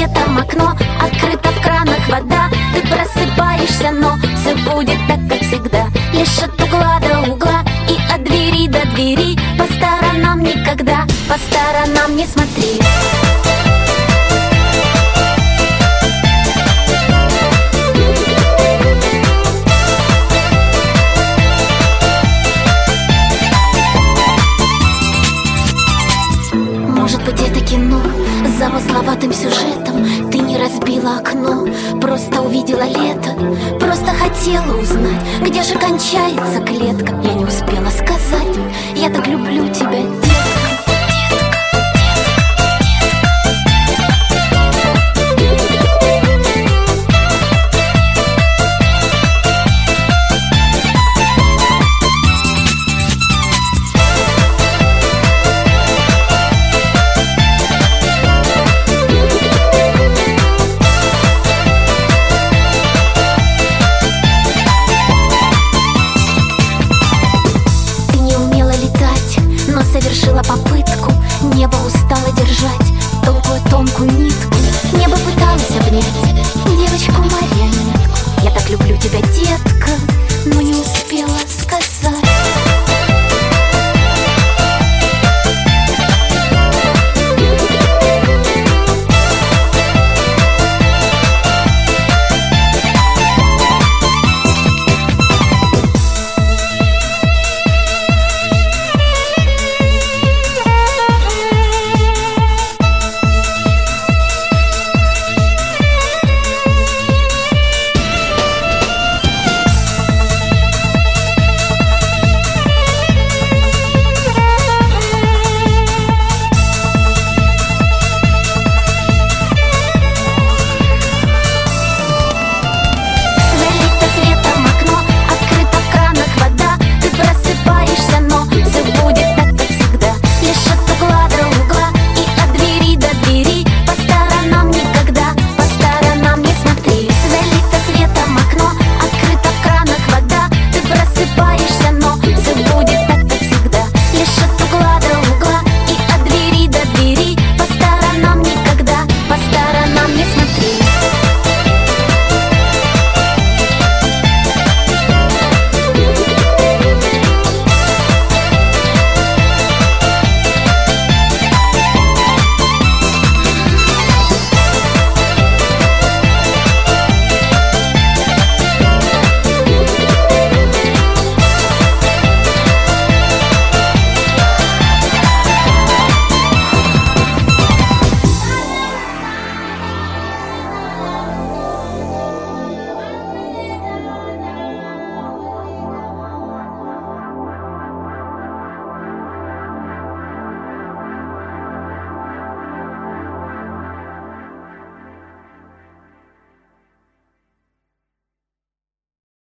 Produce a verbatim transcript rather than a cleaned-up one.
светом окно, открыто в кранах вода. Ты просыпаешься, но все будет так, как всегда. Лишь от угла до угла и от двери до двери. По сторонам никогда, по сторонам не смотри. Может быть, это кино с замысловатым сюжетом. Ты не разбила окно, просто увидела лето. Просто хотела узнать, где же кончается клетка. Я не успела сказать, я так люблю тебя, детка.